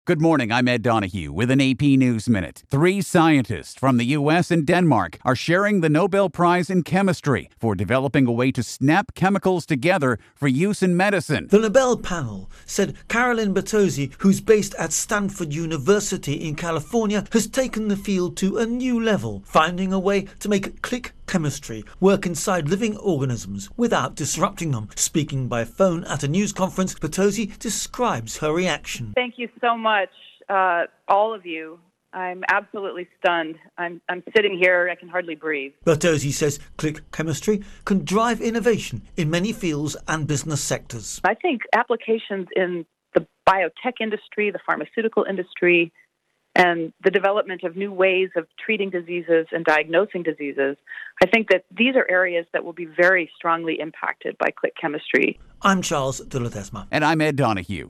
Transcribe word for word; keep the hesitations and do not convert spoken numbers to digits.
Good morning, I'm Ed Donahue with an A P News Minute. Three scientists from the U S and Denmark are sharing the Nobel Prize in Chemistry for developing a way to snap chemicals together for use in medicine. The Nobel panel said Carolyn Bertozzi, who's based at Stanford University in California, has taken the field to a new level, finding a way to make click chemistry work inside living organisms without disrupting them. Speaking by phone at a news conference, Bertozzi describes her reaction. Thank you so much, uh, all of you. I'm absolutely stunned. I'm, I'm sitting here, I can hardly breathe. Bertozzi says click chemistry can drive innovation in many fields and business sectors. I think applications in the biotech industry, the pharmaceutical industry, and the development of new ways of treating diseases and diagnosing diseases, I think that these are areas that will be very strongly impacted by click chemistry. I'm Charles de Ledesma. And I'm Ed Donahue.